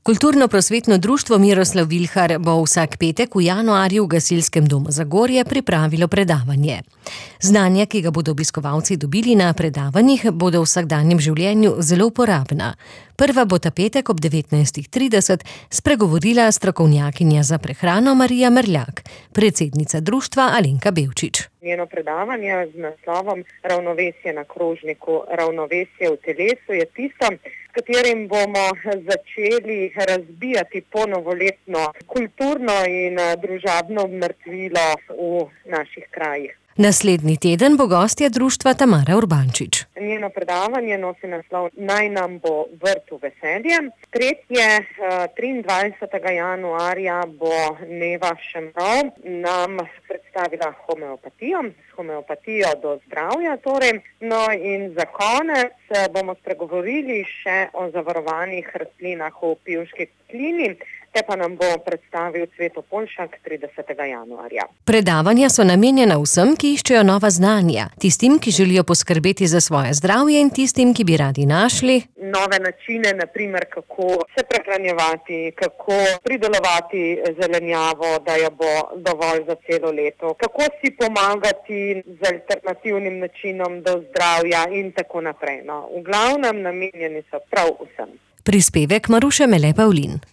Kulturno-prosvetno društvo Miroslav Vilhar bo vsak petek v januarju v Gasilskem domu Zagorje pripravilo predavanje. Znanja, ki ga bodo obiskovalci dobili na predavanjih, bodo v vsakdanjem življenju zelo uporabna. Prva bo ta petek ob 19:30 spregovorila strokovnjakinja za prehrano Marija Merljak, predsednica društva Alenka Bevčič. Njeno predavanje z naslovom Ravnovesje na krožniku, ravnovesje v telesu je tisto, s katerim bomo začeli razbijati ponovoletno kulturno in družabno mrtvilo v naših krajih. Naslednji teden bo gostja društva Tamara Urbančič. Njeno predavanje nosi naslov Naj nam bo vrt v veselje. 23. januarja bo Neva Šemrov nam predstavila homeopatijo do zdravja. No in za konec bomo spregovorili še o zavarovanih rastlinah v Pivški kotlini, te pa nam bo predstavil Cveto Poljšak 30. januarja. Predavanja so namenjena vsem, ki iščejo nova znanja, tistim, ki želijo poskrbeti za svoje zdravje in tistim, ki bi radi našli nove načine, na primer, kako se prehranjevati, kako pridelovati zelenjavo, da jo bo dovolj za celo leto, kako si pomagati z alternativnim načinom do zdravja in tako naprej. No, v glavnem namenjeni so prav vsem. Prispevek Maruše Mele Pavlin.